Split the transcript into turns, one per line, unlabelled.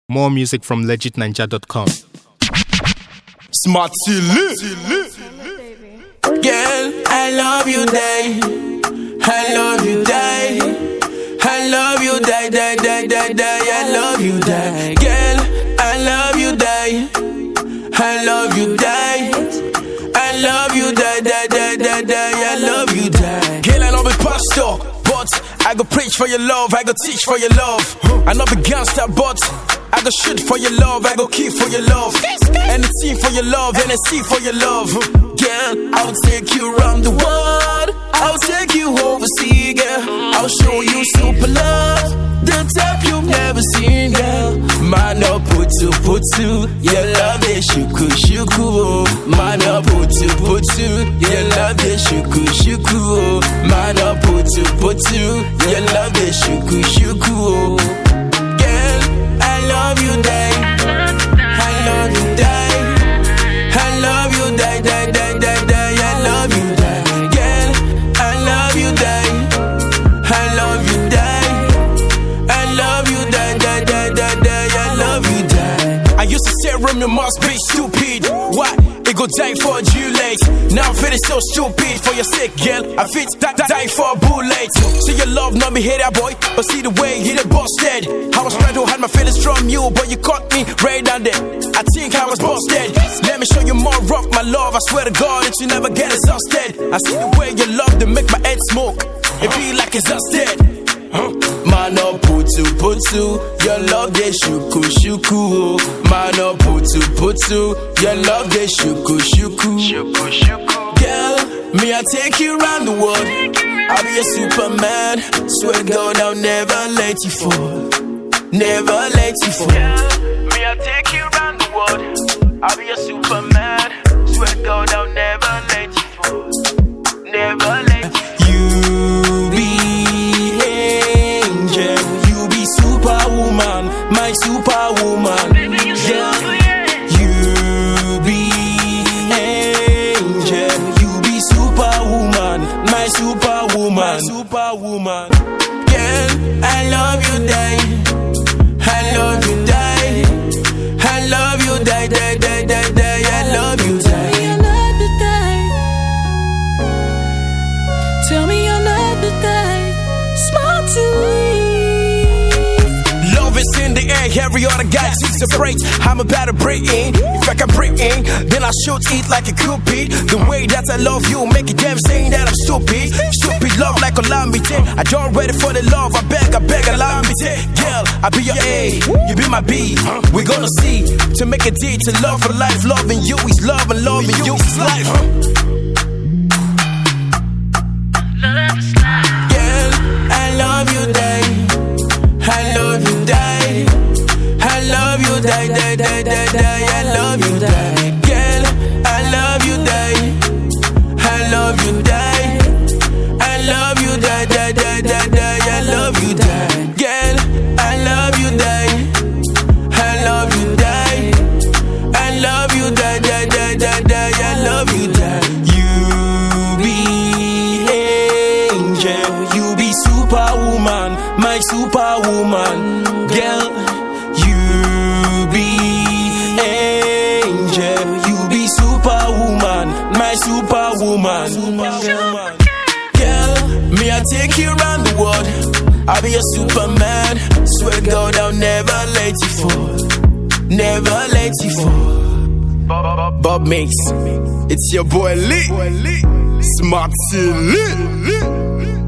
More music from legitninja.com.
Smart Silly. Girl, I love you, day. I love you, day. I love you, day, day, day, day, day. I love you, day. Girl, I love you, day. I love you, day. I love you, day, day, day, day, day. I love you, day. Girl, I know the pastor, but I go preach for your love. I go teach for your love. I know the gangster, but I go shoot for your love, I go kill for your love. Anything for your love, NSC for your love. Girl, I'll take you around the world. I'll take you overseas, girl. I'll show you super love, the type you've never seen, girl. Man up, put you. Your love is shuku. Man up, put you. Your love is shuku. Man up, put you. Your love is shuku. I love you, day. I love you, day. I love you, day, day, day, day, day. I love you, day. Girl, I love you, day. I love you, day. I love you, day, day, day, day, day. I love you, day. I used to say Romeo must be stupid. What? It go die for you late. Now I'm feeling so stupid for your sake, girl. I fit die for a bullet. See your love, not me hater boy, but see the way you done busted. I was trying to hide my feelings from you, but you caught me right down there. I think I was busted. Let me show you more rough, my love. I swear to God that you never get exhausted. I see the way you love to make my head smoke. It be like it's just dead. Man up, put you. Your love they shuku. Man up, put you. Your love they shuku. Girl, me I take you around the world. I'll be a Superman. Swear God I'll never let you fall. Never let you fall. Me I take you around the world. I'll be a Superman. Swear God I'll never let you fall. Never let you fall. You be angel. You be superwoman. My superwoman. Yeah. You be angel. You be superwoman. My superwoman. Girl, I love you, day. I love you, day. I love you, day, day, day, day, day. I love you, day.
Tell me I love the day. Smart
Love is in the air, every other guy seeks a break. I'm about to break in. If I can break in, then I should eat like it could be. The way that I love you, make it damn saying that I'm stupid. Stupid love like a lambite. I don't ready for the love, I beg, allow me to. Girl, I be your A, you be my B. We're gonna see, to make a D, to love for life. Loving you is love and loving you is life. Girl, I love you, day. I love you, day. I love you, day, day, day, day, day. I love you, day. Girl, I love you, day. I love you, day. I love you, day, day, day, day, day. I love you, day. Girl, I love you, day. I love you, day. I love you, day, day, day, day, day. I love you, day. You be angel. You be superwoman. My superwoman. Girl, you be angel. You be superwoman. My superwoman. Girl, me I take you around the world. I'll be a Superman. Swear God I'll never let you fall. Never let you fall. Bob Mix. It's your boy Lee. Smart Silly.